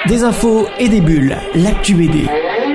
Des infos et des bulles, l'actu BD.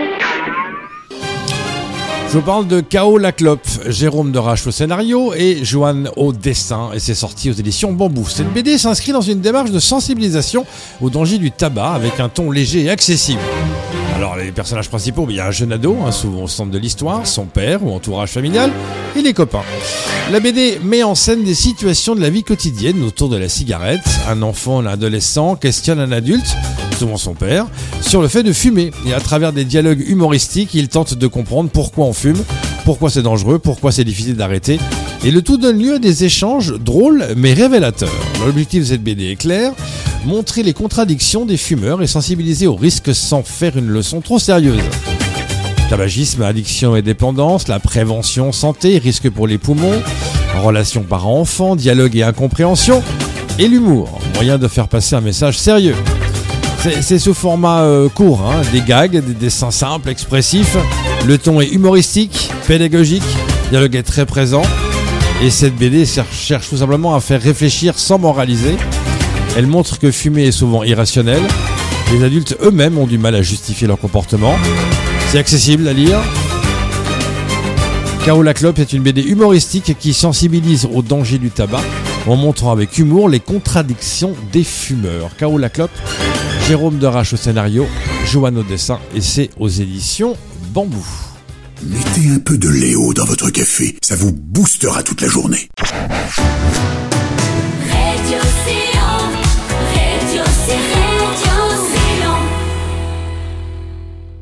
Je vous parle de K.O. la clope, Jérôme Derache au scénario et Joanne au dessin, et c'est sorti aux éditions Bambou. Cette BD s'inscrit dans une démarche de sensibilisation au danger du tabac avec un ton léger et accessible. Alors les personnages principaux, il y a un jeune ado, souvent au centre de l'histoire, son père ou entourage familial, et les copains. La BD met en scène des situations de la vie quotidienne autour de la cigarette. Un enfant, un adolescent questionne un adulte, souvent son père, sur le fait de fumer. Et à travers des dialogues humoristiques, il tente de comprendre pourquoi on fume, pourquoi c'est dangereux, pourquoi c'est difficile d'arrêter. Et le tout donne lieu à des échanges drôles mais révélateurs. L'objectif de cette BD est clair, montrer les contradictions des fumeurs et sensibiliser aux risques sans faire une leçon trop sérieuse. Tabagisme, addiction et dépendance, la prévention, santé, risques pour les poumons, relations parents-enfants, dialogue et incompréhension, et l'humour, moyen de faire passer un message sérieux. C'est sous format court, des gags, des dessins simples, expressifs, le ton est humoristique, pédagogique, le dialogue est très présent, et cette BD cherche tout simplement à faire réfléchir sans moraliser. Elle montre que fumer est souvent irrationnel, les adultes eux-mêmes ont du mal à justifier leur comportement. C'est accessible à lire. K.O. la clope est une BD humoristique qui sensibilise au danger du tabac en montrant avec humour les contradictions des fumeurs. K.O. la clope, Jérôme Derache au scénario, Joanne au dessin, et c'est aux éditions Bambou. Mettez un peu de Léo dans votre café, ça vous boostera toute la journée. Radio Océan, Radio Océan.